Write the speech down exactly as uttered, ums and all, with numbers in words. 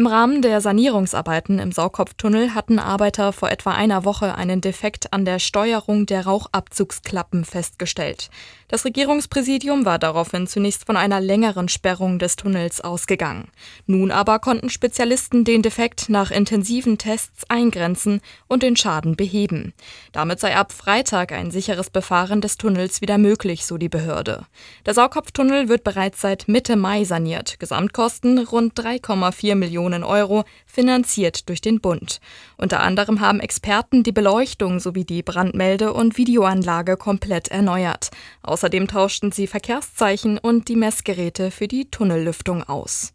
Im Rahmen der Sanierungsarbeiten im Sauerkopftunnel hatten Arbeiter vor etwa einer Woche einen Defekt an der Steuerung der Rauchabzugsklappen festgestellt. Das Regierungspräsidium war daraufhin zunächst von einer längeren Sperrung des Tunnels ausgegangen. Nun aber konnten Spezialisten den Defekt nach intensiven Tests eingrenzen und den Schaden beheben. Damit sei ab Freitag ein sicheres Befahren des Tunnels wieder möglich, so die Behörde. Der Sauerkopftunnel wird bereits seit Mitte Mai saniert. Gesamtkosten rund drei Komma vier Millionen Euro, finanziert durch den Bund. Unter anderem haben Experten die Beleuchtung sowie die Brandmelde- und Videoanlage komplett erneuert. Außerdem tauschten sie Verkehrszeichen und die Messgeräte für die Tunnellüftung aus.